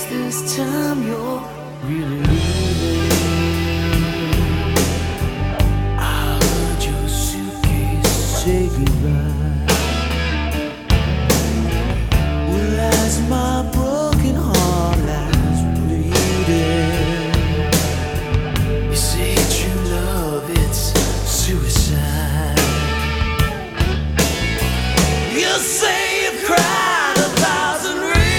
this time you're really leaving. I heard your suitcase say goodbye. Well, as my broken heart lies bleeding, you say true love, it's suicide. You say you've cried 1,000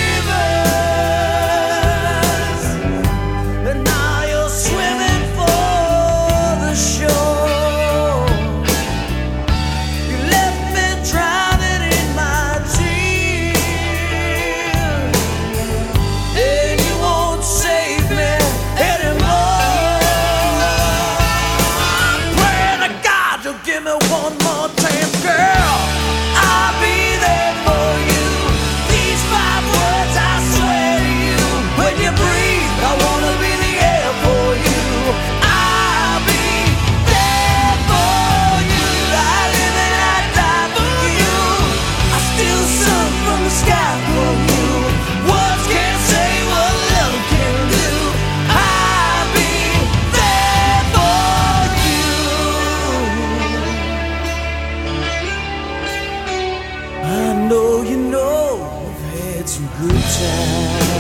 rivers, and now you're swimming for the shore. You left me drowning in my tears, and you won't save me anymore. I'm praying to God you'll give me one more chance, girl. I'll be there for you. These 5 words I swear to you. When you breathe, I wanna be the air for you. I'll be there for you. I live and I die for you. I steal sun from the sky for you. Words can't say what love can do. I'll be there for you. I know you know we've had some good times.